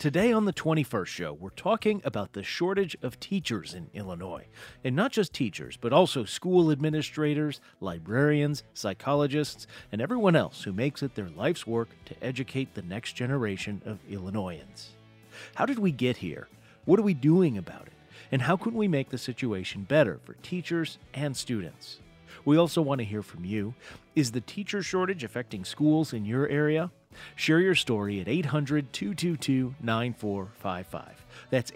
Today on the 21st Show, we're talking about the shortage of teachers in Illinois. And not just teachers, but also school administrators, librarians, psychologists, and everyone else who makes it their life's work to educate the next generation of Illinoisans. How did we get here? What are we doing about it? And how can we make the situation better for teachers and students? We also want to hear from you. Is the teacher shortage affecting schools in your area? Share your story at 800-222-9455. That's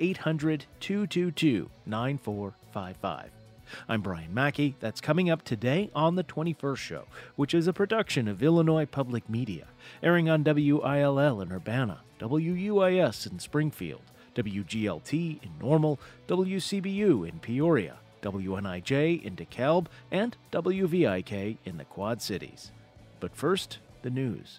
800-222-9455. I'm Brian Mackey. That's coming up today on the 21st Show, which is a production of Illinois Public Media, airing on WILL in Urbana, WUIS in Springfield, WGLT in Normal, WCBU in Peoria, WNIJ in DeKalb, and WVIK in the Quad Cities. But first, the news.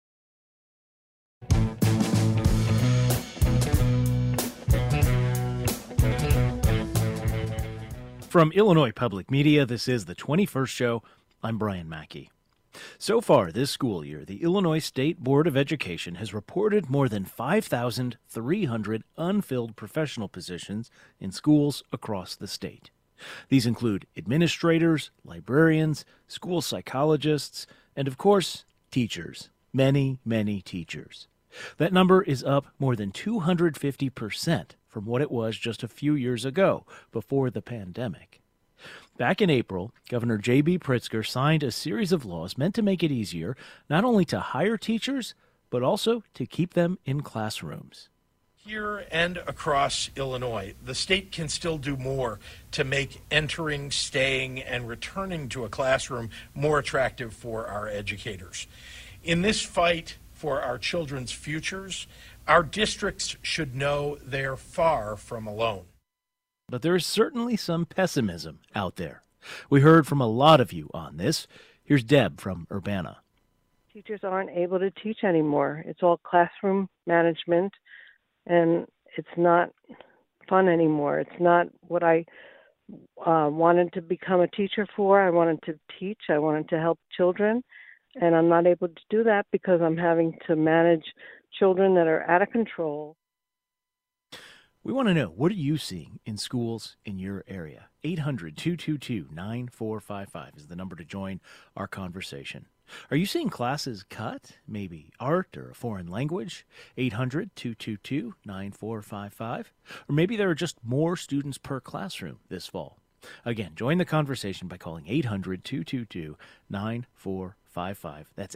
From Illinois Public Media, this is the 21st Show. I'm Brian Mackey. So far this school year, the Illinois State Board of Education has reported more than 5,300 unfilled professional positions in schools across the state. These include administrators, librarians, school psychologists, and of course, teachers. Many, many teachers. That number is up more than 250% from what it was just a few years ago, before the pandemic. Back in April, Governor J.B. Pritzker signed a series of laws meant to make it easier not only to hire teachers, but also to keep them in classrooms. Here and across Illinois, the state can still do more to make entering, staying, and returning to a classroom more attractive for our educators. In this fight for our children's futures, our districts should know they're far from alone. But there is certainly some pessimism out there. We heard from a lot of you on this. Here's Deb from Urbana. Teachers aren't able to teach anymore. It's all classroom management, and it's not fun anymore. It's not what I wanted to become a teacher for. I wanted to teach. I wanted to help children, and I'm not able to do that because I'm having to manage children that are out of control. We want to know, what are you seeing in schools in your area? 800-222-9455 is the number to join our conversation. Are you seeing classes cut, maybe art or a foreign language? 800-222-9455. Or maybe there are just more students per classroom this fall. Again, join the conversation by calling 800-222-9455. That's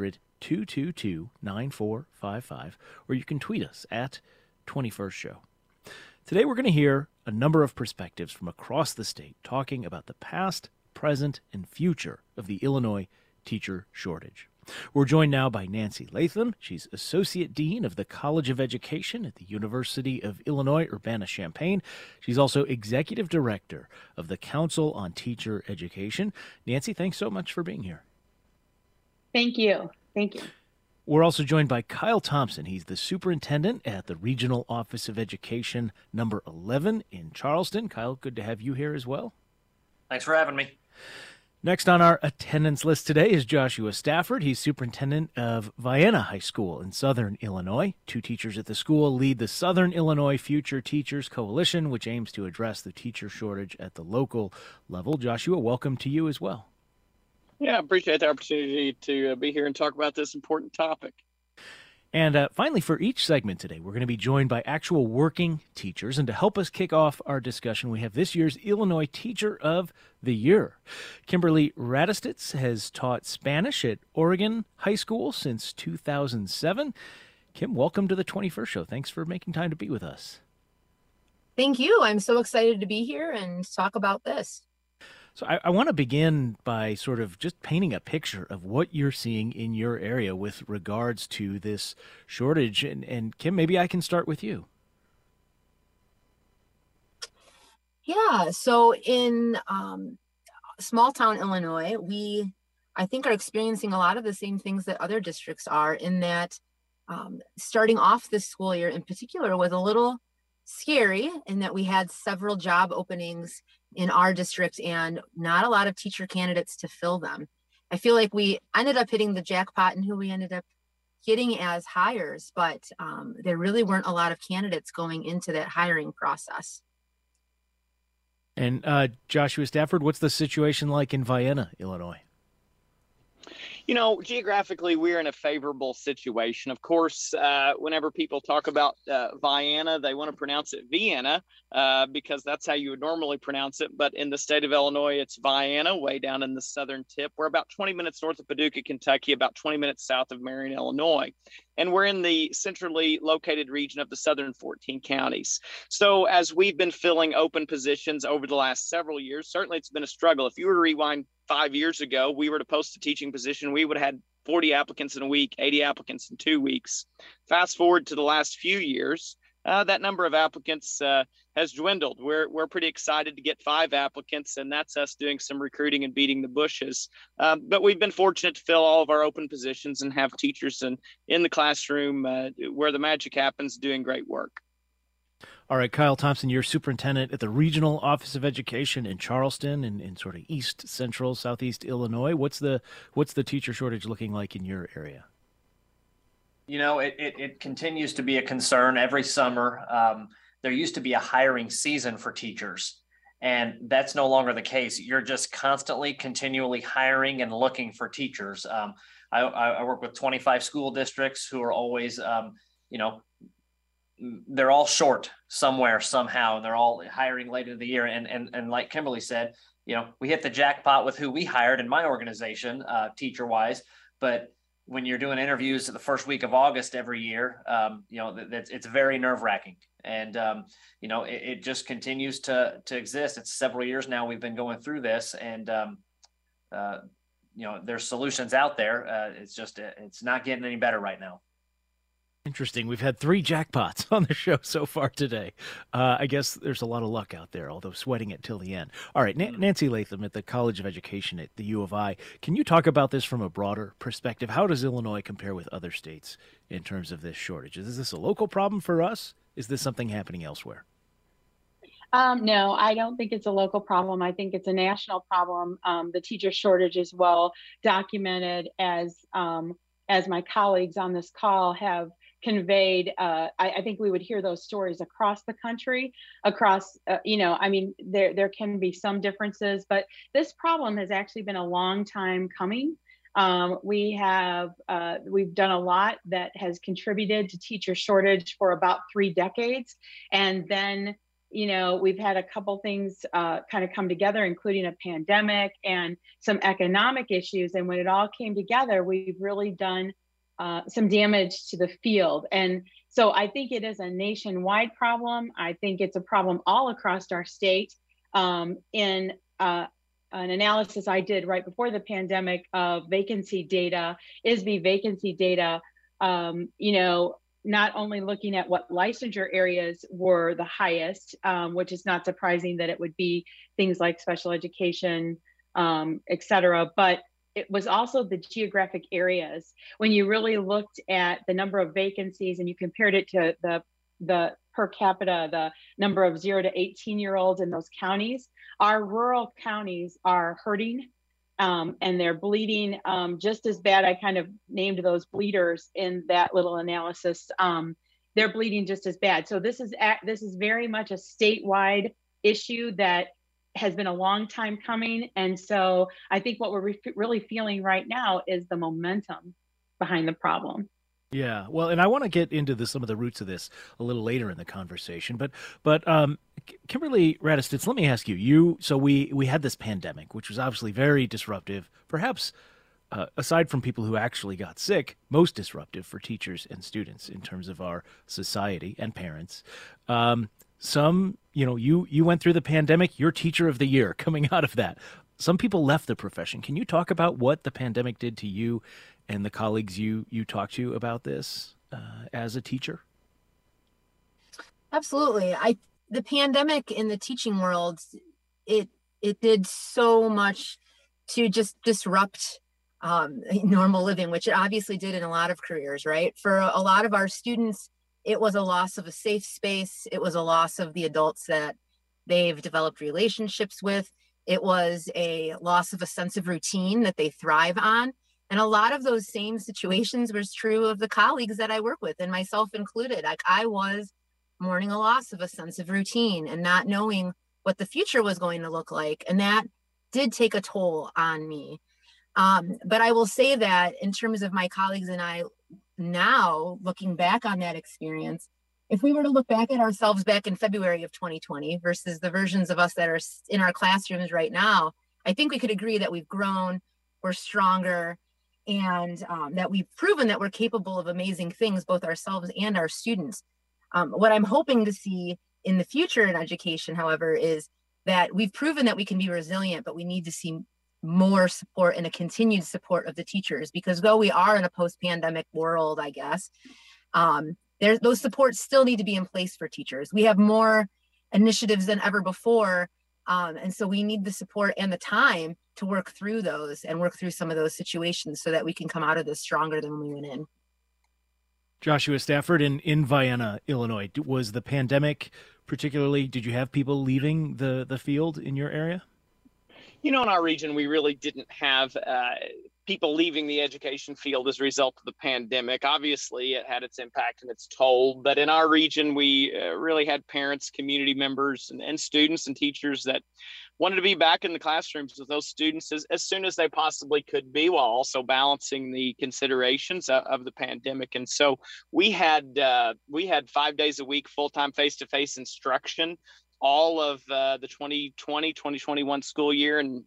800-222-9455. Or you can tweet us at 21st Show. Today we're going to hear a number of perspectives from across the state talking about the past, present, and future of the Illinois teacher shortage. We're joined now by Nancy Latham. She's Associate Dean of the College of Education at the University of Illinois, Urbana-Champaign. She's also Executive Director of the Council on Teacher Education. Nancy, thanks so much for being here. Thank you. Thank you. We're also joined by Kyle Thompson. He's the superintendent at the Regional Office of Education number 11 in Charleston. Kyle, good to have you here as well. Thanks for having me. Next on our attendance list today is Joshua Stafford. He's superintendent of Vienna High School in Southern Illinois. Two teachers at the school lead the Southern Illinois Future Teachers Coalition, which aims to address the teacher shortage at the local level. Joshua, welcome to you as well. Yeah, I appreciate the opportunity to be here and talk about this important topic. And finally, for each segment today, we're going to be joined by actual working teachers. And to help us kick off our discussion, we have this year's Illinois Teacher of the Year. Kimberly Radistitz has taught Spanish at Oregon High School since 2007. Kim, welcome to the 21st Show. Thanks for making time to be with us. Thank you. I'm so excited to be here and talk about this. So I want to begin by sort of just painting a picture of what you're seeing in your area with regards to this shortage. And Kim, maybe I can start with you. Yeah, so in small town Illinois, I think, are experiencing a lot of the same things that other districts are, in that starting off this school year in particular was a little scary, in that we had several job openings in our district and not a lot of teacher candidates to fill them. I feel like we ended up hitting the jackpot in who we ended up getting as hires, but there really weren't a lot of candidates going into that hiring process. And Joshua Stafford, what's the situation like in Vienna, Illinois? You know, geographically, we're in a favorable situation. Of course, whenever people talk about Vienna, they want to pronounce it Vienna because that's how you would normally pronounce it. But in the state of Illinois, it's Vienna, way down in the southern tip. We're about 20 minutes north of Paducah, Kentucky, about 20 minutes south of Marion, Illinois. And we're in the centrally located region of the southern 14 counties. So as we've been filling open positions over the last several years, certainly it's been a struggle. If you were to rewind 5 years ago, we were to post a teaching position, we would have had 40 applicants in a week, 80 applicants in 2 weeks. Fast forward to the last few years, that number of applicants has dwindled. We're pretty excited to get 5 applicants, and that's us doing some recruiting and beating the bushes. But we've been fortunate to fill all of our open positions and have teachers in the classroom where the magic happens doing great work. All right, Kyle Thompson, you're superintendent at the Regional Office of Education in Charleston in sort of east central, southeast Illinois. What's the teacher shortage looking like in your area? You know, it continues to be a concern every summer. There used to be a hiring season for teachers, and that's no longer the case. You're just constantly, continually hiring and looking for teachers. I work with 25 school districts who are always, they're all short somewhere, somehow, and they're all hiring late in the year. And like Kimberly said, we hit the jackpot with who we hired in my organization, teacher-wise, but when you're doing interviews the first week of August every year, it's very nerve-wracking. And, it just continues to exist. It's several years now we've been going through this, and, there's solutions out there. It's not getting any better right now. Interesting. We've had 3 jackpots on the show so far today. I guess there's a lot of luck out there, although sweating it till the end. All right, Nancy Latham at the College of Education at the U of I. Can you talk about this from a broader perspective? How does Illinois compare with other states in terms of this shortage? Is this a local problem for us? Is this something happening elsewhere? No, I don't think it's a local problem. I think it's a national problem. The teacher shortage is well documented, as my colleagues on this call have conveyed. I think we would hear those stories across the country, there can be some differences, but this problem has actually been a long time coming. We've done a lot that has contributed to teacher shortage for about 3 decades. And then, we've had a couple things kind of come together, including a pandemic and some economic issues. And when it all came together, we've really done some damage to the field. And so I think it is a nationwide problem. I think it's a problem all across our state. In an analysis I did right before the pandemic of vacancy data, ISB vacancy data, not only looking at what licensure areas were the highest, which is not surprising that it would be things like special education, et cetera, but it was also the geographic areas. When you really looked at the number of vacancies and you compared it to the per capita, the number of 0 to 18-year-olds in those counties, our rural counties are hurting and they're bleeding just as bad. I kind of named those bleeders in that little analysis. They're bleeding just as bad. So this is very much a statewide issue that has been a long time coming. And so I think what we're really feeling right now is the momentum behind the problem. Yeah, well, and I want to get into some of the roots of this a little later in the conversation, but Kimberly Radistitz, let me ask you. So we had this pandemic, which was obviously very disruptive, perhaps aside from people who actually got sick, most disruptive for teachers and students in terms of our society and parents. You went through the pandemic, you're teacher of the year coming out of that. Some people left the profession. Can you talk about what the pandemic did to you and the colleagues you talked to about this as a teacher? Absolutely. The pandemic in the teaching world, it did so much to just disrupt normal living, which it obviously did in a lot of careers, right? For a lot of our students, it was a loss of a safe space. It was a loss of the adults that they've developed relationships with. It was a loss of a sense of routine that they thrive on. And a lot of those same situations was true of the colleagues that I work with, and myself included. Like, I was mourning a loss of a sense of routine and not knowing what the future was going to look like. And that did take a toll on me. But I will say that in terms of my colleagues and I now, looking back on that experience, if we were to look back at ourselves back in February of 2020 versus the versions of us that are in our classrooms right now, I think we could agree that we've grown, we're stronger, and that we've proven that we're capable of amazing things, both ourselves and our students. What I'm hoping to see in the future in education, however, is that we've proven that we can be resilient, but we need to see more support and a continued support of the teachers, because though we are in a post-pandemic world, I guess, those supports still need to be in place for teachers. We have more initiatives than ever before. And so we need the support and the time to work through those and work through some of those situations so that we can come out of this stronger than when we went in. Joshua Stafford, in Vienna, Illinois, was the pandemic particularly, did you have people leaving the field in your area? You know, in our region, we really didn't have people leaving the education field as a result of the pandemic. Obviously, it had its impact and its toll, but in our region, we really had parents, community members, and students and teachers that wanted to be back in the classrooms with those students as soon as they possibly could be, while also balancing the considerations of the pandemic. And so we had 5 days a week, full-time face-to-face instruction all of the 2020-2021 school year, and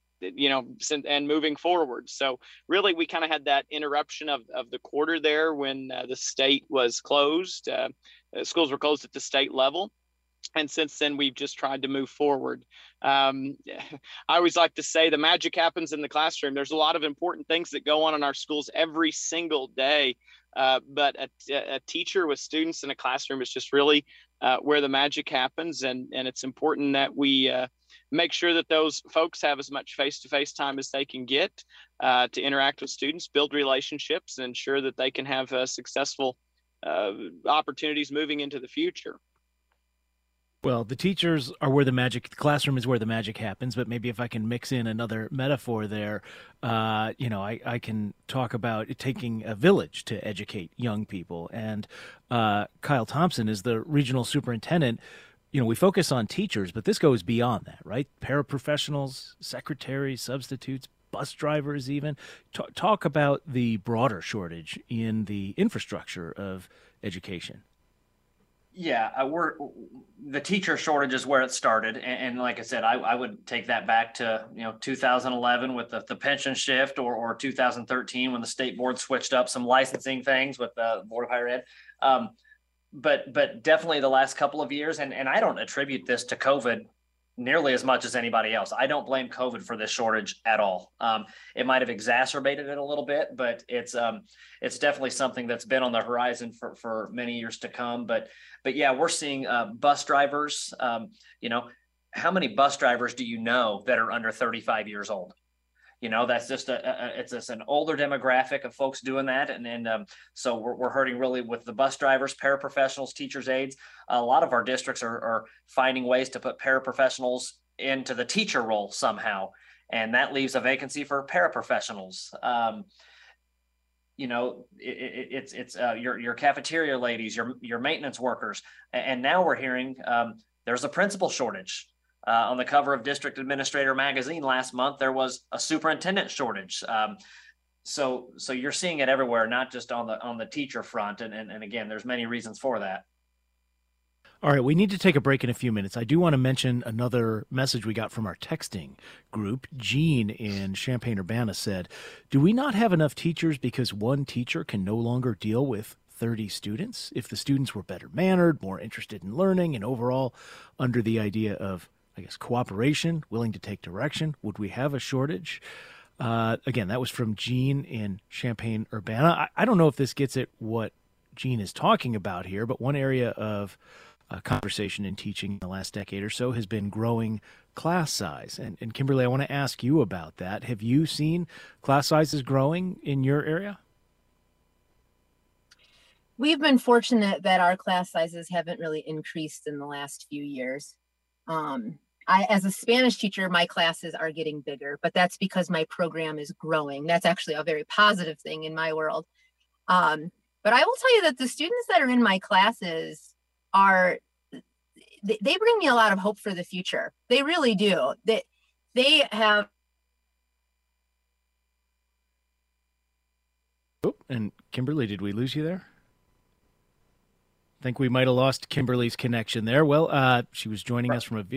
and moving forward. So really, we kind of had that interruption of the quarter there when the state was closed. Schools were closed at the state level. And since then, we've just tried to move forward. I always like to say the magic happens in the classroom. There's a lot of important things that go on in our schools every single day. But a teacher with students in a classroom is just really where the magic happens. And it's important that we make sure that those folks have as much face-to-face time as they can get to interact with students, build relationships, and ensure that they can have successful opportunities moving into the future. Well, the teachers are where the classroom is where the magic happens, but maybe if I can mix in another metaphor there, I can talk about it taking a village to educate young people. And Kyle Thompson is the regional superintendent. We focus on teachers, but this goes beyond that, right? Paraprofessionals, secretaries, substitutes, bus drivers even. Talk about the broader shortage in the infrastructure of education. Yeah, the teacher shortage is where it started, and like I said, I would take that back to 2011 with the pension shift, or 2013 when the state board switched up some licensing things with the Board of Higher Ed, but definitely the last couple of years, and I don't attribute this to COVID nearly as much as anybody else. I don't blame COVID for this shortage at all. It might have exacerbated it a little bit, but it's definitely something that's been on the horizon for many years to come. But yeah, we're seeing bus drivers. How many bus drivers do you know that are under 35 years old? That's just it's just an older demographic of folks doing that. And so we're hurting really with the bus drivers, paraprofessionals, teachers, aides. A lot of our districts are finding ways to put paraprofessionals into the teacher role somehow. And that leaves a vacancy for paraprofessionals. It's your cafeteria ladies, your maintenance workers. And now we're hearing there's a principal shortage. On the cover of District Administrator magazine last month, there was a superintendent shortage. So you're seeing it everywhere, not just on the teacher front. And again, there's many reasons for that. All right, we need to take a break in a few minutes. I do want to mention another message we got from our texting group. Jean in Champaign-Urbana said, "Do we not have enough teachers because one teacher can no longer deal with 30 students? If the students were better mannered, more interested in learning, and overall under the idea of cooperation, willing to take direction, would we have a shortage?" Again, that was from Jean in Champaign-Urbana. I don't know if this gets at what Jean is talking about here, but one area of conversation in teaching in the last decade or so has been growing class size. And Kimberly, I want to ask you about that. Have you seen class sizes growing in your area? We've been fortunate that our class sizes haven't really increased in the last few years. as a Spanish teacher, my classes are getting bigger, but that's because my program is growing. That's actually a very positive thing in my world. But I will tell you that the students that are in my classes they bring me a lot of hope for the future. They really do. They have. Oh, and Kimberly, did we lose you there? I think we might have lost Kimberly's connection there. Well, she was joining us from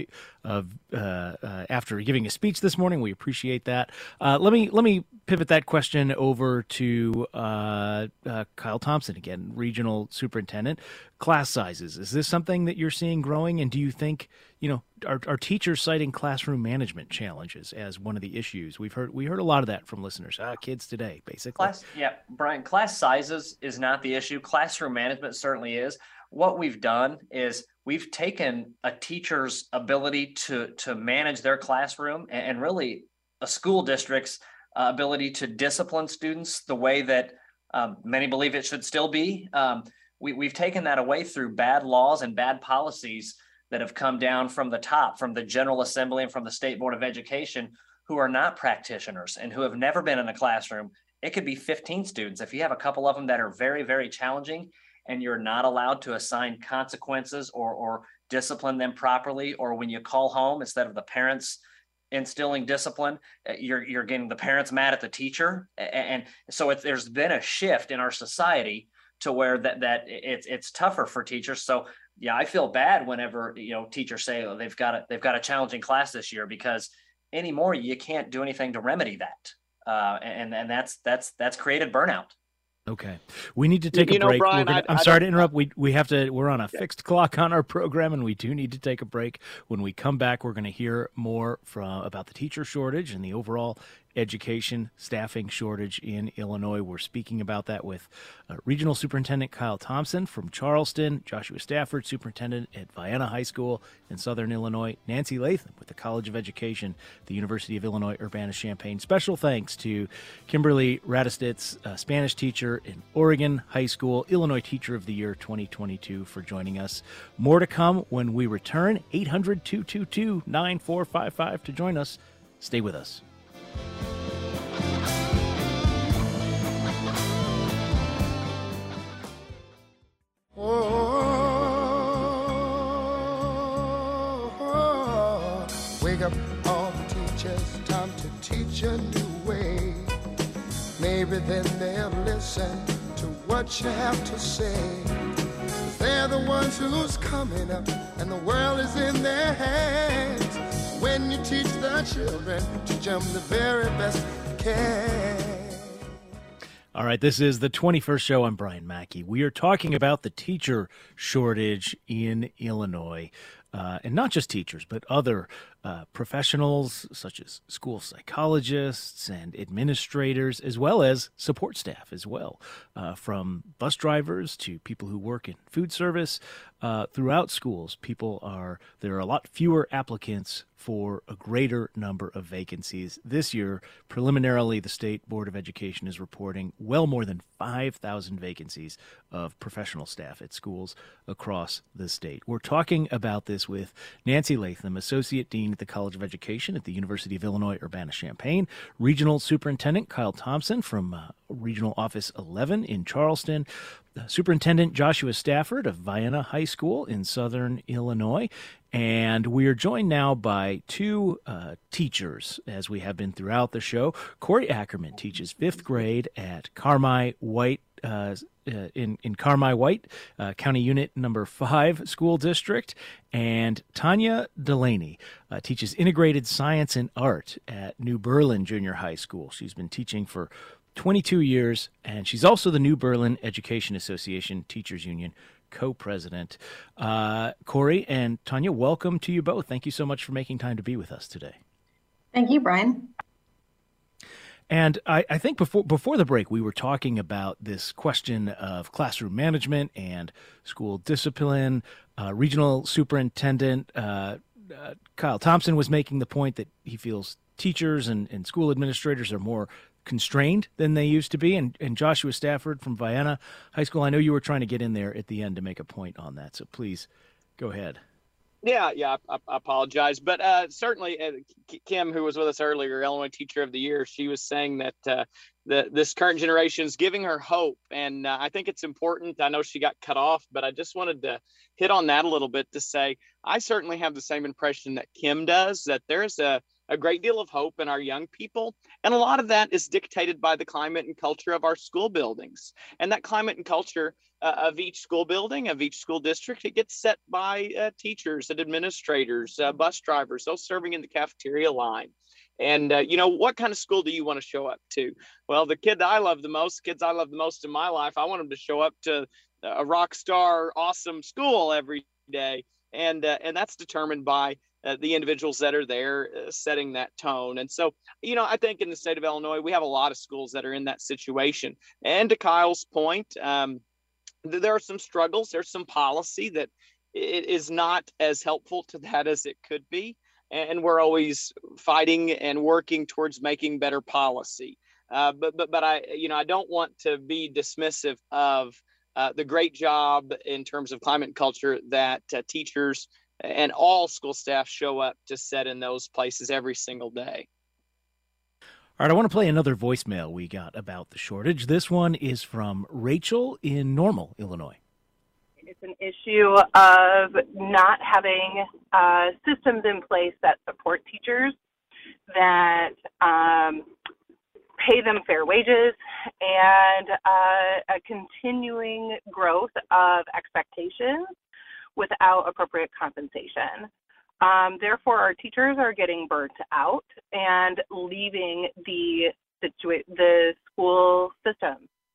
after giving a speech this morning. We appreciate that. Let me pivot that question over to Kyle Thompson again, regional superintendent. Class sizes, is this something that you're seeing growing? And do you think, are teachers citing classroom management challenges as one of the issues? We heard a lot of that from listeners. Kids today, basically. Brian, class sizes is not the issue. Classroom management certainly is. What we've done is we've taken a teacher's ability to manage their classroom and really a school district's ability to discipline students the way that many believe it should still be. We've taken that away through bad laws and bad policies that have come down from the top, from the General Assembly and from the State Board of Education, who are not practitioners and who have never been in a classroom. It could be 15 students. If you have a couple of them that are very, very challenging and you're not allowed to assign consequences or discipline them properly, or when you call home, instead of the parents instilling discipline, you're getting the parents mad at the teacher. And so there's been a shift in our society to where that it's tougher for teachers. So yeah, I feel bad whenever teachers say they've got a challenging class this year, because anymore you can't do anything to remedy that, and that's created burnout. Okay, we need to take a break. Brian, I'm sorry to interrupt. We have to. We're on a fixed clock on our program, and we do need to take a break. When we come back, we're going to hear more about the teacher shortage and the overall education staffing shortage in Illinois. We're speaking about that with Regional Superintendent Kyle Thompson from Charleston, Joshua Stafford, Superintendent at Vienna High School in Southern Illinois, Nancy Latham with the College of Education, the University of Illinois Urbana-Champaign. Special thanks to Kimberly Radistitz, Spanish teacher in Oregon High School, Illinois Teacher of the Year 2022, for joining us. More to come when we return. 800-222-9455 to join us. Stay with us. Wake up all the teachers, time to teach a new way. Maybe then they'll listen to what you have to say. They're the ones who's coming up, and the world is in their hands. When you teach the children, teach them the very best you can. All right, this is the 21st show. I'm Brian Mackey. We are talking about the teacher shortage in Illinois. And not just teachers, but other professionals such as school psychologists and administrators, as well as support staff as well, from bus drivers to people who work in food service. Throughout schools, there are a lot fewer applicants for a greater number of vacancies. This year, preliminarily, the State Board of Education is reporting well more than 5,000 vacancies of professional staff at schools across the state. We're talking about this with Nancy Latham, Associate Dean at the College of Education at the University of Illinois Urbana-Champaign, Regional Superintendent Kyle Thompson from Regional Office 11 in Charleston, Superintendent Joshua Stafford of Vienna High School in Southern Illinois. And we are joined now by two teachers, as we have been throughout the show. Corey Ackerman teaches 5th grade at Carmi White in Carmi White, County Unit Number 5 School District. And Tanya Delaney teaches integrated science and art at New Berlin Junior High School. She's been teaching for 22 years, and she's also the New Berlin Education Association Teachers Union co-president. Corey and Tanya, welcome to you both. Thank you so much for making time to be with us today. Thank you, Brian. And I think before the break, we were talking about this question of classroom management and school discipline. Regional Superintendent Kyle Thompson was making the point that he feels teachers and school administrators are more constrained than they used to be. And Joshua Stafford from Vienna High School, I know you were trying to get in there at the end to make a point on that, so please go ahead. I apologize. But certainly, Kim, who was with us earlier, Illinois Teacher of the Year, she was saying that this current generation is giving her hope. And I think it's important. I know she got cut off, but I just wanted to hit on that a little bit to say, I certainly have the same impression that Kim does, that there's a great deal of hope in our young people. And a lot of that is dictated by the climate and culture of our school buildings. And that climate and culture of each school building, of each school district, it gets set by teachers and administrators, bus drivers, those serving in the cafeteria line. And, what kind of school do you want to show up to? Well, the kids I love the most in my life, I want them to show up to a rock star, awesome school every day. And that's determined by the individuals that are there setting that tone. And so, I think in the state of Illinois, we have a lot of schools that are in that situation. And to Kyle's point, there are some struggles. There's some policy that it is not as helpful to that as it could be. And we're always fighting and working towards making better policy. But I don't want to be dismissive of the great job in terms of climate and culture that teachers and all school staff show up to set in those places every single day. All right, I want to play another voicemail we got about the shortage. This one is from Rachel in Normal, Illinois. It's an issue of not having systems in place that support teachers, that pay them fair wages, and a continuing growth of expectations without appropriate compensation. Therefore, our teachers are getting burnt out and leaving the school system.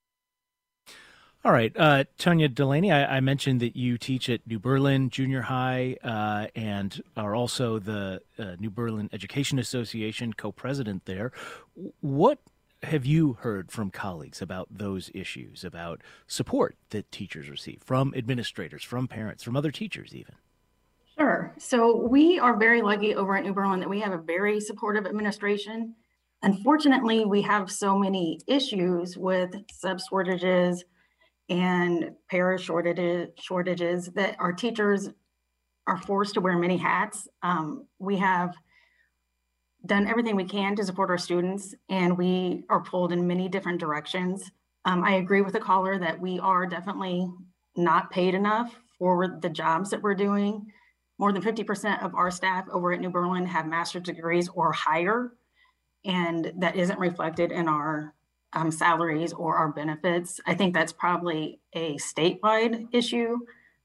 All right. Tonya Delaney, I mentioned that you teach at New Berlin Junior High and are also the New Berlin Education Association co-president there. What have you heard from colleagues about those issues, about support that teachers receive from administrators, from parents, from other teachers even? Sure. So we are very lucky over at New Berlin that we have a very supportive administration. Unfortunately, we have so many issues with sub shortages and para shortages that our teachers are forced to wear many hats. We have done everything we can to support our students, and we are pulled in many different directions. I agree with the caller that we are definitely not paid enough for the jobs that we're doing. More than 50% of our staff over at New Berlin have master's degrees or higher, and that isn't reflected in our salaries or our benefits. I think that's probably a statewide issue,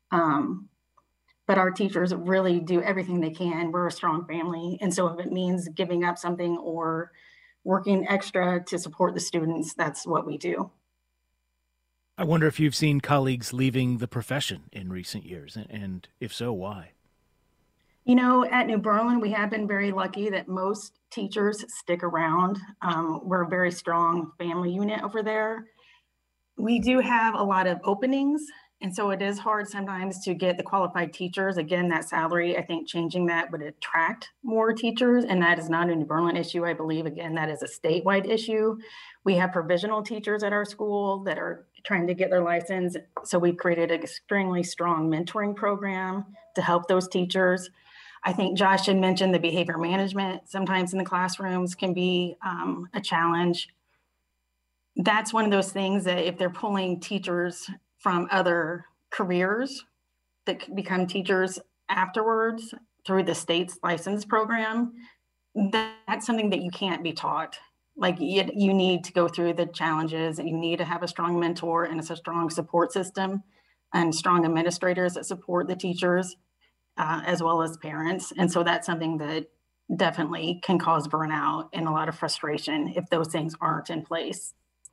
but our teachers really do everything they can. We're a strong family, and so if it means giving up something or working extra to support the students, that's what we do. I wonder if you've seen colleagues leaving the profession in recent years, and if so, why? At New Berlin, we have been very lucky that most teachers stick around. We're a very strong family unit over there. We do have a lot of openings, and so it is hard sometimes to get the qualified teachers. Again, that salary, I think changing that would attract more teachers, and that is not a New Berlin issue. I believe, again, that is a statewide issue. We have provisional teachers at our school that are trying to get their license, so we've created an extremely strong mentoring program to help those teachers. I think Josh had mentioned the behavior management sometimes in the classrooms can be a challenge. That's one of those things that if they're pulling teachers from other careers that become teachers afterwards through the state's license program, that's something that you can't be taught. Like you need to go through the challenges, and you need to have a strong mentor and it's a strong support system and strong administrators that support the teachers. As well as parents. And so that's something that definitely can cause burnout and a lot of frustration if those things aren't in place.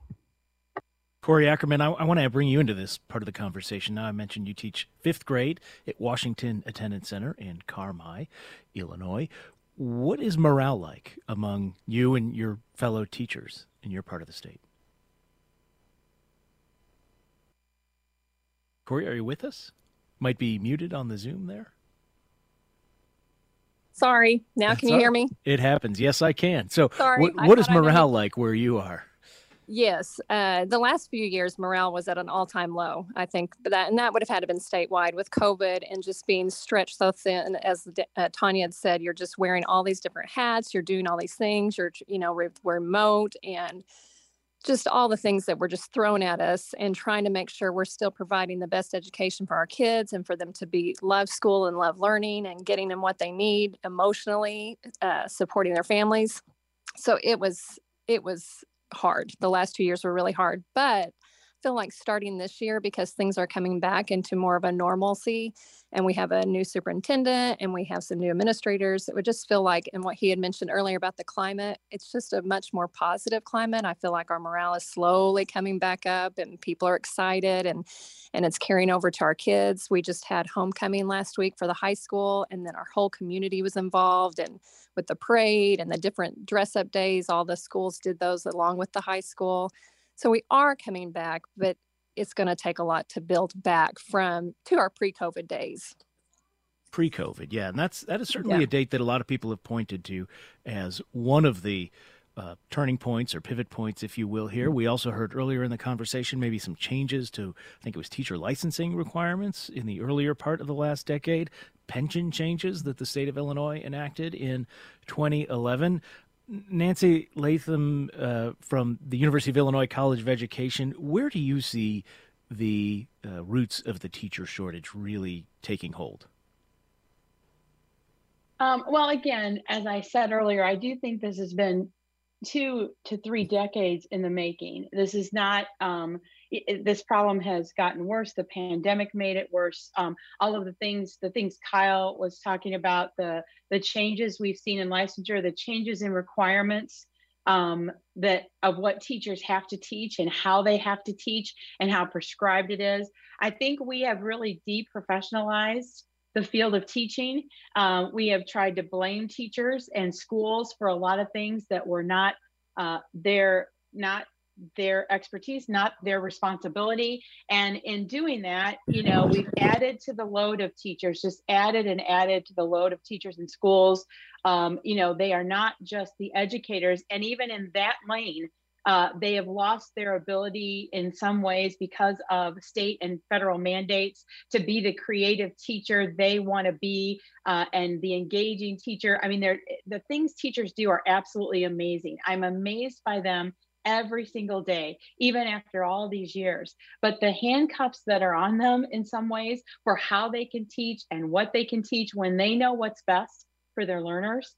Corey Ackerman, I want to bring you into this part of the conversation. Now, I mentioned you teach 5th grade at Washington Attendance Center in Carmi, Illinois. What is morale like among you and your fellow teachers in your part of the state? Corey, are you with us? Might be muted on the Zoom there. Sorry. Now can you hear me? It happens. Yes, I can. So Sorry, what is morale like where you are? Yes, the last few years, morale was at an all-time low. I think that would have had to been statewide with COVID and just being stretched so thin. As Tanya had said, you're just wearing all these different hats. You're doing all these things. You're remote and just all the things that were just thrown at us, and trying to make sure we're still providing the best education for our kids and for them to love school and love learning and getting them what they need emotionally, supporting their families. So it was hard. The last 2 years were really hard, but I feel like starting this year, because things are coming back into more of a normalcy and we have a new superintendent and we have some new administrators, it would just feel like, and what he had mentioned earlier about the climate, it's just a much more positive climate. I feel like our morale is slowly coming back up and people are excited, and it's carrying over to our kids. We just had homecoming last week for the high school, and then our whole community was involved, and with the parade and the different dress up days, all the schools did those along with the high school. So we are coming back, but it's going to take a lot to build back to our pre-COVID days. Pre-COVID, yeah. And that is certainly a date that a lot of people have pointed to as one of the turning points or pivot points, if you will, here. We also heard earlier in the conversation maybe some changes to, I think it was teacher licensing requirements in the earlier part of the last decade, pension changes that the state of Illinois enacted in 2011. Nancy Latham from the University of Illinois College of Education, where do you see the roots of the teacher shortage really taking hold? Well, again, as I said earlier, I do think this has been 2 to 3 decades in the making. This is not, this problem has gotten worse. The pandemic made it worse. All of the things Kyle was talking about, the changes we've seen in licensure, the changes in requirements that of what teachers have to teach and how they have to teach and how prescribed it is. I think we have really deprofessionalized the field of teaching. We have tried to blame teachers and schools for a lot of things that were not their expertise, not their responsibility. And in doing that, we've added to the load of teachers, just added and added to the load of teachers in schools. They are not just the educators. And even in that lane, they have lost their ability in some ways because of state and federal mandates to be the creative teacher they want to be and the engaging teacher. I mean, the things teachers do are absolutely amazing. I'm amazed by them every single day, even after all these years. But the handcuffs that are on them in some ways for how they can teach and what they can teach when they know what's best for their learners,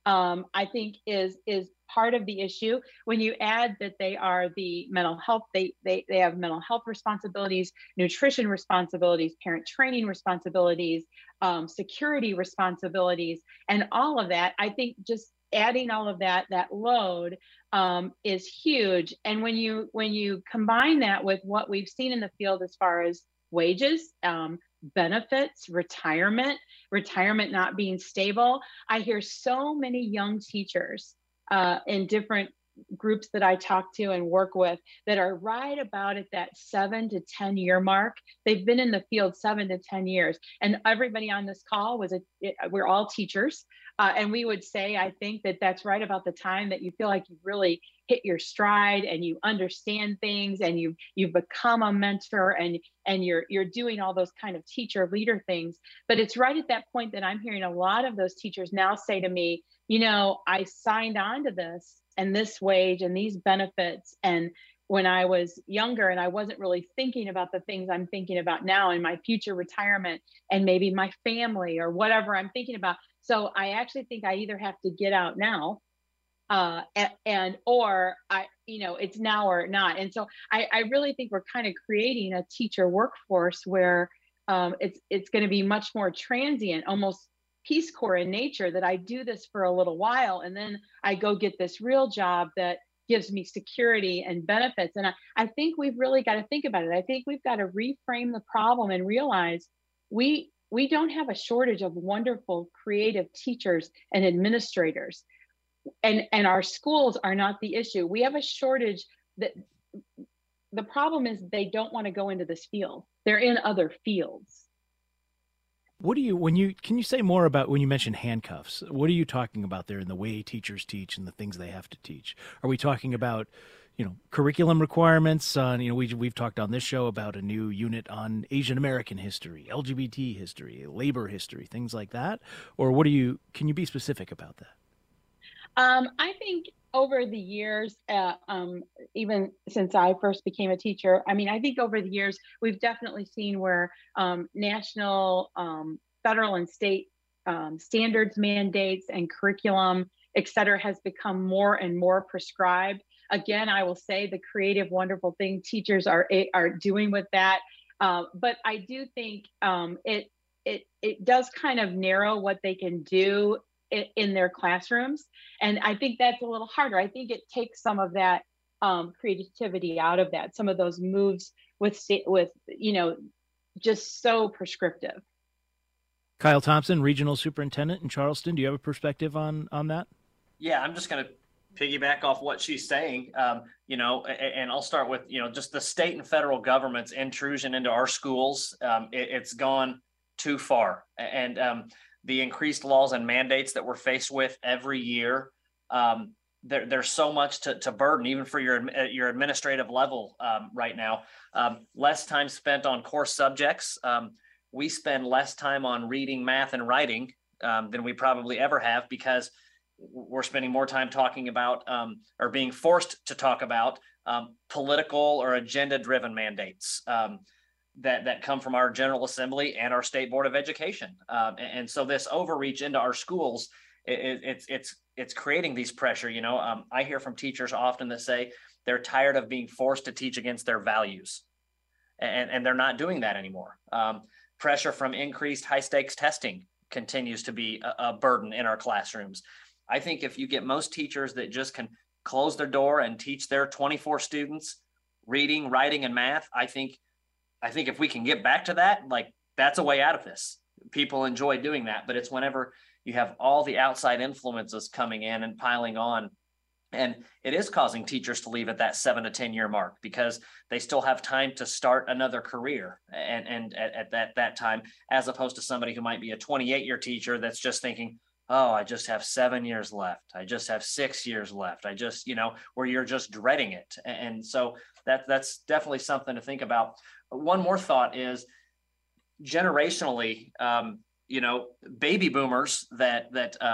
I think is part of the issue. When you add that they are the mental health, they have mental health responsibilities, nutrition responsibilities, parent training responsibilities, security responsibilities, and all of that, I think just adding all of that load is huge. And when you combine that with what we've seen in the field as far as wages, benefits, retirement not being stable, I hear so many young teachers in different groups that I talk to and work with that are right about at that 7 to 10 year mark. They've been in the field 7 to 10 years. And everybody on this call we're all teachers. And we would say, I think that's right about the time that you feel like you've really hit your stride and you understand things and you've become a mentor and you're doing all those kind of teacher leader things. But it's right at that point that I'm hearing a lot of those teachers now say to me, I signed on to this and this wage and these benefits. And when I was younger and I wasn't really thinking about the things I'm thinking about now in my future retirement and maybe my family or whatever I'm thinking about. So I actually think I either have to get out now or it's now or not. And so I really think we're kind of creating a teacher workforce where it's going to be much more transient, almost Peace Corps in nature, that I do this for a little while and then I go get this real job that gives me security and benefits. And I think we've really got to think about it. I think we've got to reframe the problem and realize we don't have a shortage of wonderful, creative teachers and administrators. And our schools are not the issue. We have a shortage that the problem is they don't want to go into this field. They're in other fields. What can you say more about when you mention handcuffs? What are you talking about there in the way teachers teach and the things they have to teach? Are we talking about, curriculum requirements on, we've talked on this show about a new unit on Asian American history, LGBT history, labor history, things like that? Or can you be specific about that? I think over the years, even since I first became a teacher, I think over the years, we've definitely seen where national, federal and state standards, mandates, and curriculum, et cetera, has become more and more prescribed. Again, I will say the creative, wonderful thing teachers are doing with that. But I do think it does kind of narrow what they can do in their classrooms. And I think that's a little harder. I think it takes some of that creativity out of that, some of those moves with just so prescriptive. Kyle Thompson, Regional Superintendent in Charleston, do you have a perspective on that? Yeah, I'm just going to piggyback off what she's saying, and I'll start with, just the state and federal government's intrusion into our schools. It's gone too far. And the increased laws and mandates that we're faced with every year, there's so much to burden, even for your administrative level right now. Less time spent on core subjects. We spend less time on reading, math, and writing than we probably ever have, because we're spending more time talking about or being forced to talk about political or agenda-driven mandates that come from our General Assembly and our State Board of Education. And so this overreach into our schools, it's creating these pressure. I hear from teachers often that say they're tired of being forced to teach against their values, and they're not doing that anymore. Pressure from increased high-stakes testing continues to be a burden in our classrooms. I think if you get most teachers that just can close their door and teach their 24 students reading, writing, and math, I think if we can get back to that, that's a way out of this. People enjoy doing that, but it's whenever you have all the outside influences coming in and piling on, and it is causing teachers to leave at that 7 to 10 year mark, because they still have time to start another career and at that time, as opposed to somebody who might be a 28-year teacher that's just thinking, oh, I just have 7 years left. I just have 6 years left. I just, where you're just dreading it. And so that's definitely something to think about. One more thought is generationally, baby boomers that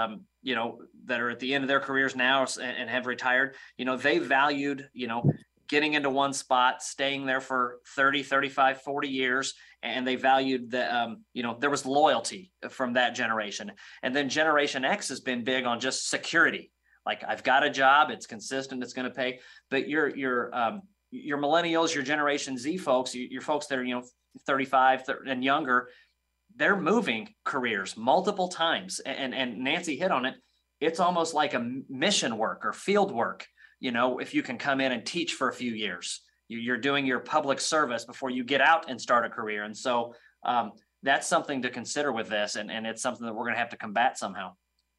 are at the end of their careers now and have retired, they valued, getting into one spot, staying there for 30, 35, 40 years. And they valued that, there was loyalty from that generation. And then Generation X has been big on just security. Like, I've got a job, it's consistent, it's going to pay. But your millennials, your Generation Z folks, your folks that are, 35 and younger, they're moving careers multiple times. And Nancy hit on it. It's almost like a mission work or field work. If you can come in and teach for a few years, you're doing your public service before you get out and start a career. And so that's something to consider with this. And it's something that we're going to have to combat somehow.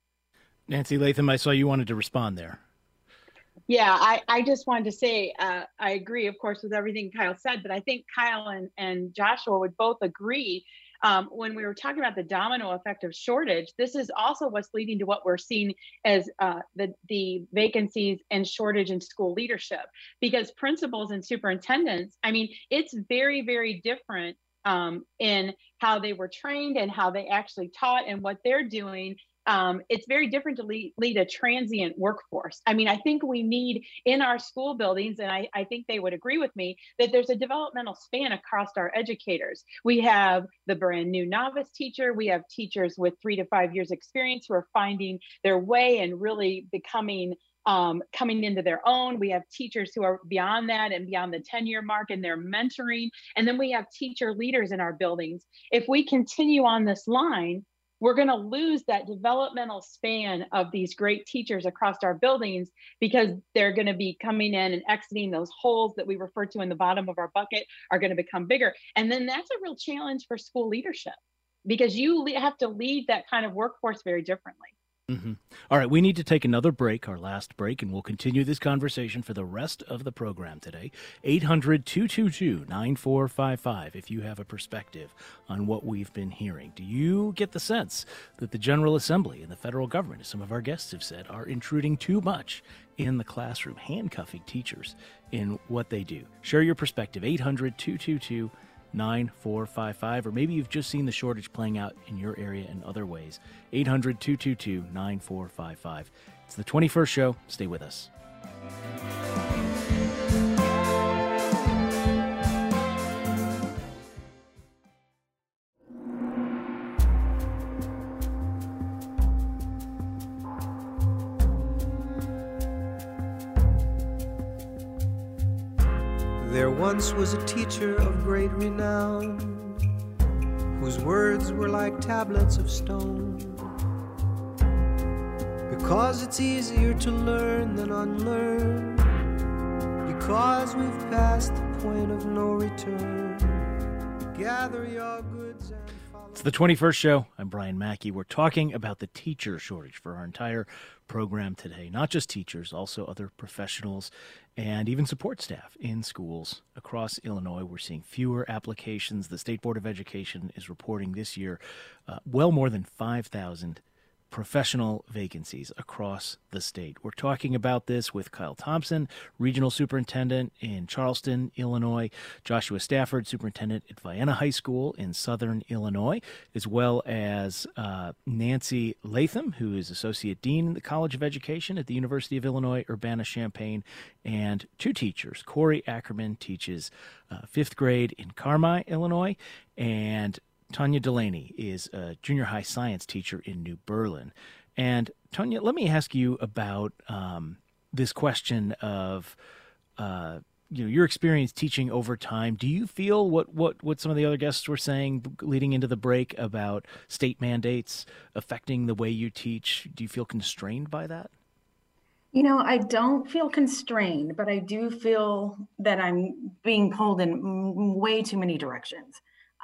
Nancy Latham, I saw you wanted to respond there. Yeah, I just wanted to say, I agree, of course, with everything Kyle said, but I think Kyle and Joshua would both agree when we were talking about the domino effect of shortage. This is also what's leading to what we're seeing as the vacancies and shortage in school leadership, because principals and superintendents, it's very, very different in how they were trained and how they actually taught and what they're doing. It's very different to lead a transient workforce. I think we need in our school buildings, and I think they would agree with me, that there's a developmental span across our educators. We have the brand new novice teacher. We have teachers with 3 to 5 years experience who are finding their way and really becoming coming into their own. We have teachers who are beyond that and beyond the 10-year mark, and they're mentoring. And then we have teacher leaders in our buildings. If we continue on this line, we're going to lose that developmental span of these great teachers across our buildings, because they're going to be coming in and exiting. Those holes that we refer to in the bottom of our bucket are going to become bigger. And then that's a real challenge for school leadership, because you have to lead that kind of workforce very differently. All right, we need to take another break, our last break, and we'll continue this conversation for the rest of the program today. 800-222-9455 if you have a perspective on what we've been hearing. Do you get the sense that the General Assembly and the federal government, as some of our guests have said, are intruding too much in the classroom, handcuffing teachers in what they do? Share your perspective, 800-222-9455, or maybe you've just seen the shortage playing out in your area in other ways. 800-222-9455. It's the 21st show. Stay with us. There once was a teacher of great renown, whose words were like tablets of stone. Because it's easier to learn than unlearn, because we've passed the point of no return. Gather your goods and follow. It's the 21st show. I'm Brian Mackey. We're talking about the teacher shortage for our entire program today. Not just teachers, also other professionals and even support staff in schools across Illinois. We're seeing fewer applications. The State Board of Education is reporting this year well more than 5,000 professional vacancies across the state. We're talking about this with Kyle Thompson, Regional Superintendent in Charleston, Illinois, Joshua Stafford, Superintendent at Vienna High School in Southern Illinois, as well as Nancy Latham, who is Associate Dean in the College of Education at the University of Illinois, Urbana-Champaign, and two teachers. Corey Ackerman teaches fifth grade in Carmi, Illinois, and Tanya Delaney is a junior high science teacher in New Berlin. And Tanya, let me ask you about this question of your experience teaching over time. Do you feel what some of the other guests were saying leading into the break about state mandates affecting the way you teach? Do you feel constrained by that? I don't feel constrained, but I do feel that I'm being pulled in way too many directions.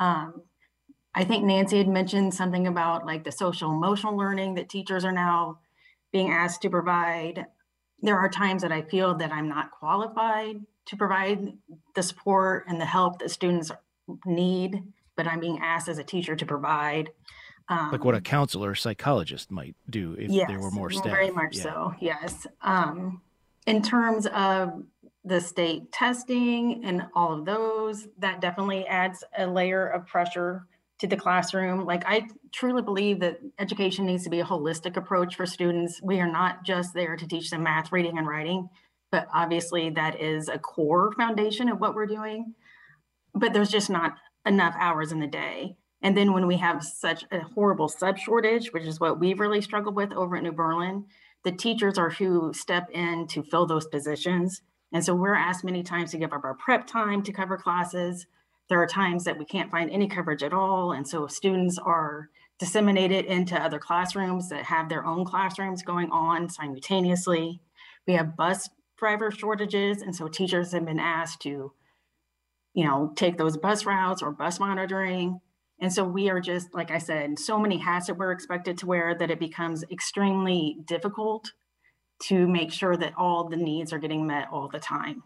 I think Nancy had mentioned something about like the social emotional learning that teachers are now being asked to provide. There are times that I feel that I'm not qualified to provide the support and the help that students need, but I'm being asked as a teacher to provide. Like what a counselor or psychologist might do if there were more staff. Very much so, yes. In terms of the state testing and all of those, that definitely adds a layer of pressure to the classroom. Like, I truly believe that education needs to be a holistic approach for students. We are not just there to teach them math, reading, and writing, but obviously that is a core foundation of what we're doing. But there's just not enough hours in the day. And then when we have such a horrible sub shortage, which is what we've really struggled with over at New Berlin, the teachers are who step in to fill those positions. And so we're asked many times to give up our prep time to cover classes. There are times that we can't find any coverage at all. And so students are disseminated into other classrooms that have their own classrooms going on simultaneously. We have bus driver shortages. And so teachers have been asked to, take those bus routes or bus monitoring. And so we are just, like I said, so many hats that we're expected to wear that it becomes extremely difficult to make sure that all the needs are getting met all the time.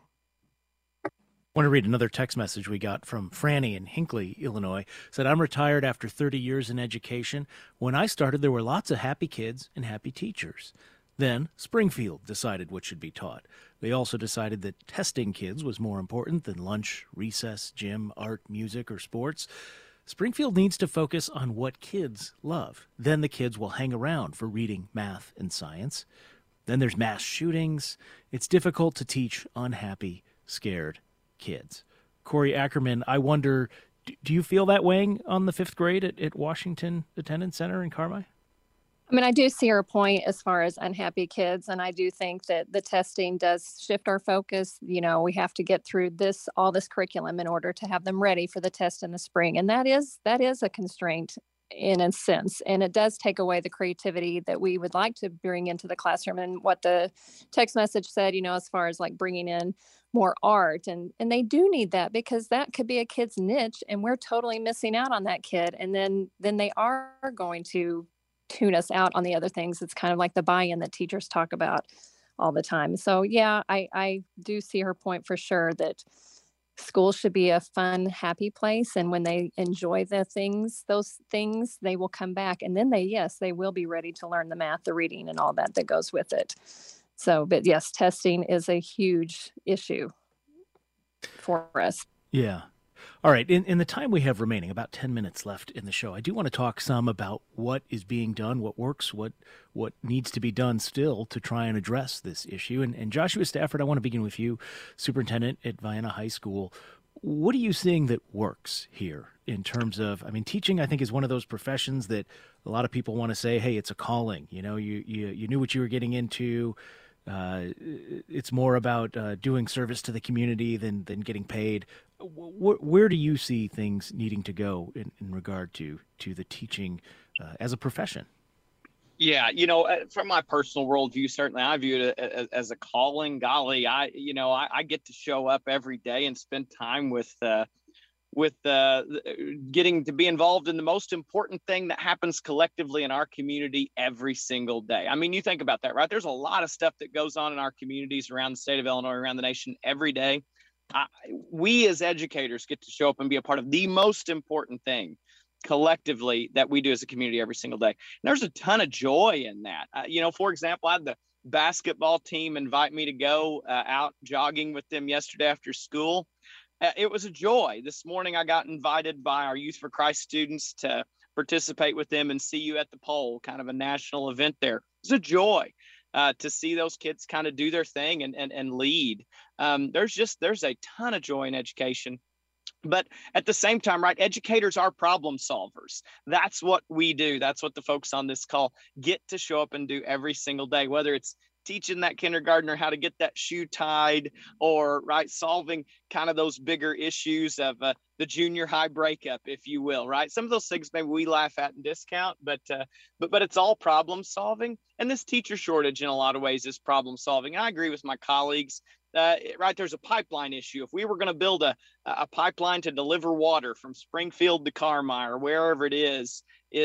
I want to read another text message we got from Franny in Hinckley, Illinois. Said, I'm retired after 30 years in education. When I started, there were lots of happy kids and happy teachers. Then Springfield decided what should be taught. They also decided that testing kids was more important than lunch, recess, gym, art, music, or sports. Springfield needs to focus on what kids love. Then the kids will hang around for reading, math, and science. Then there's mass shootings. It's difficult to teach unhappy, scared kids. Corey Ackerman, I wonder, do you feel that weighing on the fifth grade at Washington Attendance Center in Carmi? I mean, I do see her point as far as unhappy kids, and I do think that the testing does shift our focus. We have to get through all this curriculum in order to have them ready for the test in the spring, and that is a constraint in a sense, and it does take away the creativity that we would like to bring into the classroom. And what the text message said, as far as like bringing in more art, and they do need that, because that could be a kid's niche, and we're totally missing out on that kid. And then they are going to tune us out on the other things. It's kind of like the buy-in that teachers talk about all the time. So yeah, I do see her point for sure, that school should be a fun, happy place. And when they enjoy those things, they will come back. And then they will be ready to learn the math, the reading, and all that goes with it. So, but yes, testing is a huge issue for us. Yeah. All right. In the time we have remaining, about 10 minutes left in the show, I do want to talk some about what is being done, what works, what needs to be done still to try and address this issue. And Joshua Stafford, I want to begin with you, superintendent at Vienna High School. What are you seeing that works here in terms of, I mean, teaching, I think, is one of those professions that a lot of people want to say, hey, it's a calling. You know, you knew what you were getting into. It's more about doing service to the community than getting paid. Where do you see things needing to go in regard to the teaching as a profession? Yeah, from my personal worldview, certainly I view it as a calling. Golly, I get to show up every day and spend time with getting to be involved in the most important thing that happens collectively in our community every single day. I mean, you think about that, right? There's a lot of stuff that goes on in our communities around the state of Illinois, around the nation every day. We as educators get to show up and be a part of the most important thing collectively that we do as a community every single day. And there's a ton of joy in that. For example, I had the basketball team invite me to go out jogging with them yesterday after school. It was a joy. This morning, I got invited by our Youth for Christ students to participate with them and see you at the pole, kind of a national event there. It's a joy to see those kids kind of do their thing and lead. There's a ton of joy in education. But at the same time, right, educators are problem solvers. That's what we do. That's what the folks on this call get to show up and do every single day, whether it's teaching that kindergartner how to get that shoe tied, or right, solving kind of those bigger issues of the junior high breakup, if you will, right? Some of those things maybe we laugh at and discount, but it's all problem solving. And this teacher shortage in a lot of ways is problem solving. I agree with my colleagues. Right, there's a pipeline issue. If we were going to build a pipeline to deliver water from Springfield to Carmi or wherever it is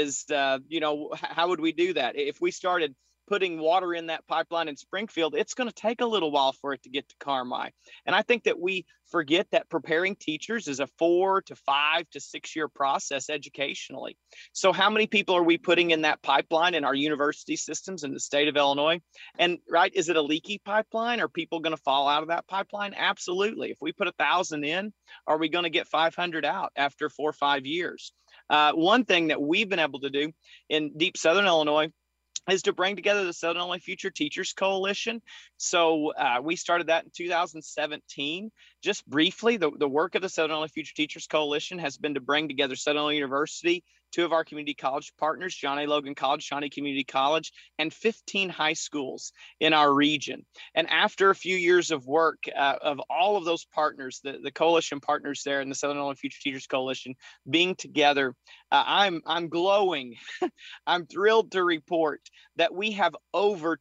how would we do that? If we started putting water in that pipeline in Springfield, it's going to take a little while for it to get to Carmi. And I think that we forget that preparing teachers is a 4 to 5 to 6 year process educationally. So how many people are we putting in that pipeline in our university systems in the state of Illinois? And right, is it a leaky pipeline? Are people going to fall out of that pipeline? Absolutely. If we put 1,000 in, are we going to get 500 out after 4 or 5 years? One thing that we've been able to do in deep Southern Illinois is to bring together the Southern Illinois Future Teachers Coalition. So we started that in 2017. Just briefly, the work of the Southern Illinois Future Teachers Coalition has been to bring together Southern Illinois University, 2 of our community college partners, John A. Logan College, Shawnee Community College, and 15 high schools in our region. And after a few years of work of all of those partners, the coalition partners there in the Southern Illinois Future Teachers Coalition being together, I'm glowing. I'm thrilled to report that we have over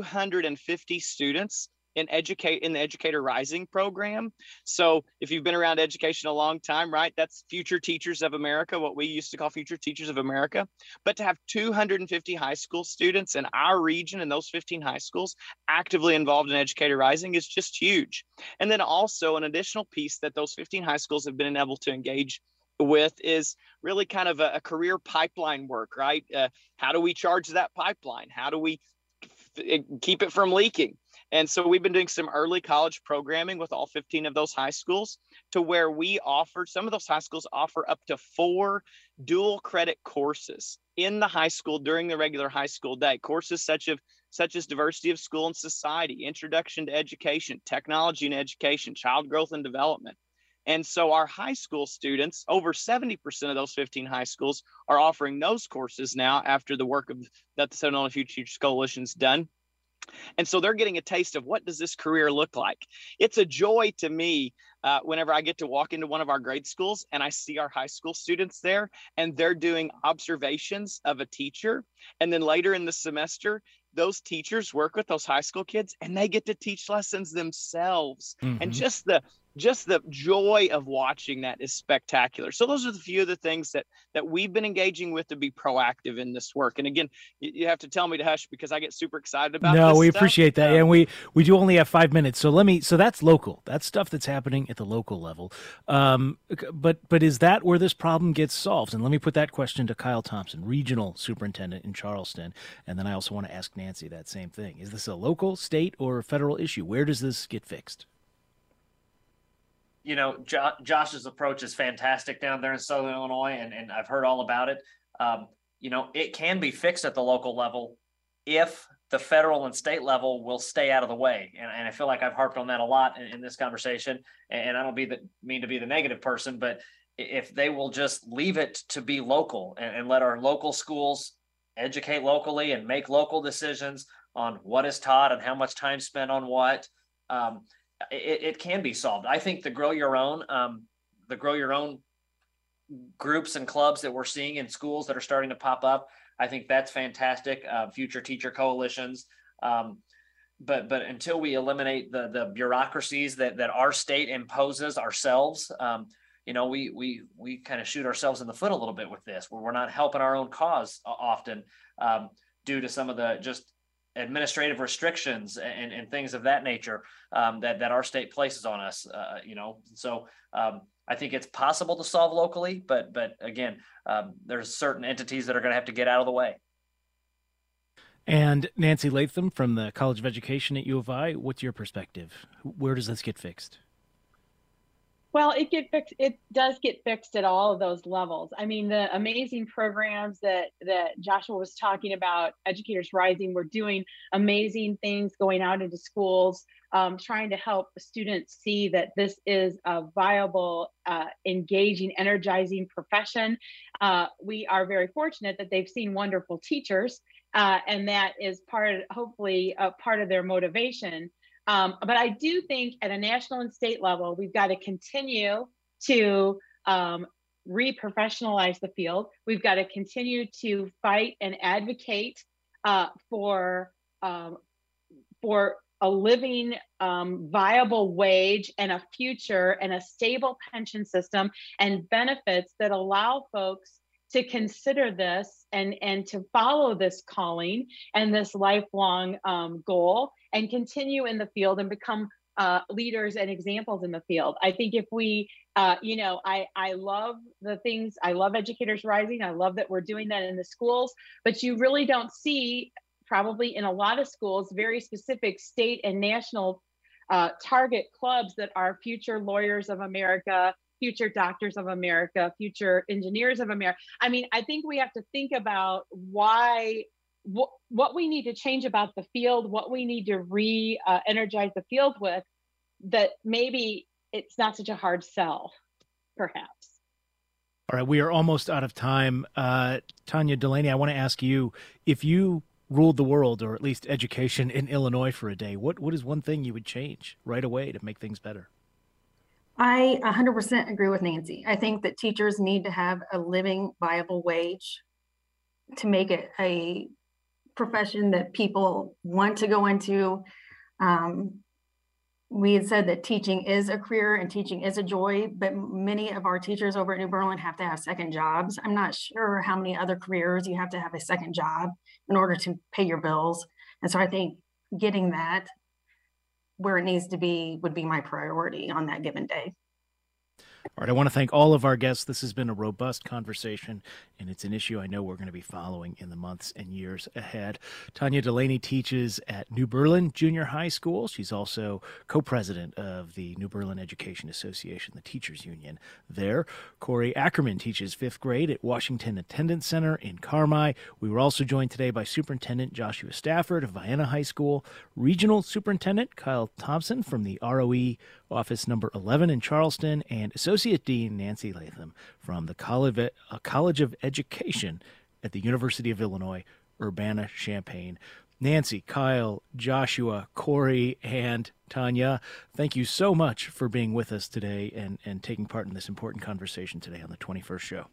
250 students in the Educator Rising program. So if you've been around education a long time, right, that's Future Teachers of America, what we used to call Future Teachers of America. But to have 250 high school students in our region and those 15 high schools actively involved in Educator Rising is just huge. And then also an additional piece that those 15 high schools have been able to engage with is really kind of a career pipeline work, right? How do we charge that pipeline? How do we keep it from leaking? And so we've been doing some early college programming with all 15 of those high schools, to where some of those high schools offer up to 4 dual credit courses in the high school during the regular high school day. Courses such as diversity of school and society, introduction to education, technology and education, child growth and development. And so our high school students, over 70% of those 15 high schools, are offering those courses now after the work that the Southern Illinois Future Teachers Coalition's done. And so they're getting a taste of what does this career look like. It's a joy to me whenever I get to walk into one of our grade schools and I see our high school students there and they're doing observations of a teacher. And then later in the semester, those teachers work with those high school kids and they get to teach lessons themselves. Mm-hmm. And just just the joy of watching that is spectacular. So those are the few of the things that we've been engaging with to be proactive in this work. And again, you have to tell me to hush because I get super excited about this. No, we stuff. appreciate that. And we do only have 5 minutes. So that's local. That's stuff that's happening at the local level. But is that where this problem gets solved? And let me put that question to Kyle Thompson, regional superintendent in Charleston. And then I also want to ask Nancy that same thing. Is this a local, state, or federal issue? Where does this get fixed? You know, Josh's approach is fantastic down there in Southern Illinois, and I've heard all about it. You know, it can be fixed at the local level if the federal and state level will stay out of the way. And I feel like I've harped on that a lot in this conversation, and I don't mean to be the negative person, but if they will just leave it to be local and let our local schools educate locally and make local decisions on what is taught and how much time spent on what, it can be solved. I think the grow your own groups and clubs that we're seeing in schools that are starting to pop up, I think that's fantastic. Future teacher coalitions. But until we eliminate the bureaucracies that our state imposes ourselves, you know, we kind of shoot ourselves in the foot a little bit with this, where we're not helping our own cause often due to some of the just administrative restrictions and things of that nature that our state places on us, you know. So I think it's possible to solve locally, but again, there's certain entities that are going to have to get out of the way. And Nancy Latham from the College of Education at U of I, what's your perspective? Where does this get fixed? Well, it does get fixed at all of those levels. I mean, the amazing programs that Joshua was talking about, Educators Rising, we're doing amazing things going out into schools, trying to help students see that this is a viable, engaging, energizing profession. We are very fortunate that they've seen wonderful teachers, and that is hopefully a part of their motivation. But I do think at a national and state level, we've got to continue to re-professionalize the field. We've got to continue to fight and advocate for a living, viable wage and a future and a stable pension system and benefits that allow folks to consider this and to follow this calling and this lifelong goal and continue in the field and become leaders and examples in the field. I think if we, you know, I love the things, I love Educators Rising. I love that we're doing that in the schools, but you really don't see probably in a lot of schools, very specific state and national target clubs that are future lawyers of America, future doctors of America, future engineers of America. I mean, I think we have to think about what we need to change about the field, what we need to re-energize the field with, that maybe it's not such a hard sell, perhaps. All right, we are almost out of time. Tanya Delaney, I want to ask you, if you ruled the world, or at least education in Illinois for a day, what is one thing you would change right away to make things better? I 100% agree with Nancy. I think that teachers need to have a living, viable wage to make it a profession that people want to go into. We had said that teaching is a career and teaching is a joy, but many of our teachers over at New Berlin have to have second jobs. I'm not sure how many other careers you have to have a second job in order to pay your bills. And so I think getting that where it needs to be would be my priority on that given day. All right, I want to thank all of our guests. This has been a robust conversation, and it's an issue I know we're going to be following in the months and years ahead. Tanya Delaney teaches at New Berlin Junior High School. She's also co-president of the New Berlin Education Association, the teachers union there. Corey Ackerman teaches 5th grade at Washington Attendance Center in Carmi. We were also joined today by Superintendent Joshua Stafford of Vienna High School, Regional Superintendent Kyle Thompson from the ROE Office number 11 in Charleston, and Associate Dean Nancy Latham from the College of Education at the University of Illinois, Urbana-Champaign. Nancy, Kyle, Joshua, Corey, and Tanya, thank you so much for being with us today and taking part in this important conversation today on the 21st show.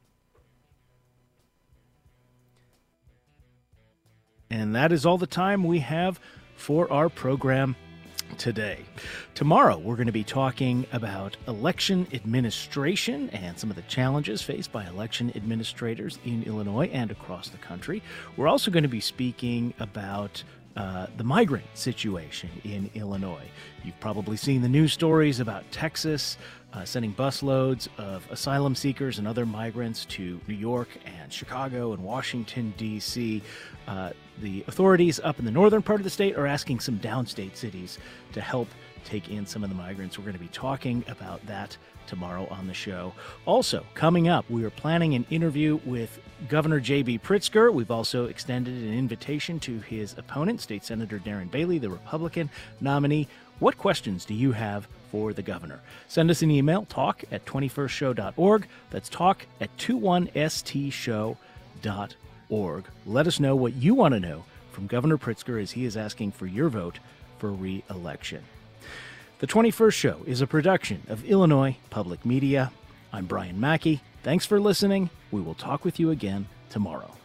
And that is all the time we have for our program today. Tomorrow, we're going to be talking about election administration and some of the challenges faced by election administrators in Illinois and across the country. We're also going to be speaking about the migrant situation in Illinois. You've probably seen the news stories about Texas sending busloads of asylum seekers and other migrants to New York and Chicago and Washington, D.C. The authorities up in the northern part of the state are asking some downstate cities to help take in some of the migrants. We're going to be talking about that tomorrow on the show. Also, coming up, we are planning an interview with Governor J.B. Pritzker. We've also extended an invitation to his opponent, State Senator Darren Bailey, the Republican nominee. What questions do you have for the governor? Send us an email, talk@21stshow.org. That's talk@21stshow.org. Let us know what you want to know from Governor Pritzker as he is asking for your vote for re-election. The 21st Show is a production of Illinois Public Media. I'm Brian Mackey. Thanks for listening. We will talk with you again tomorrow.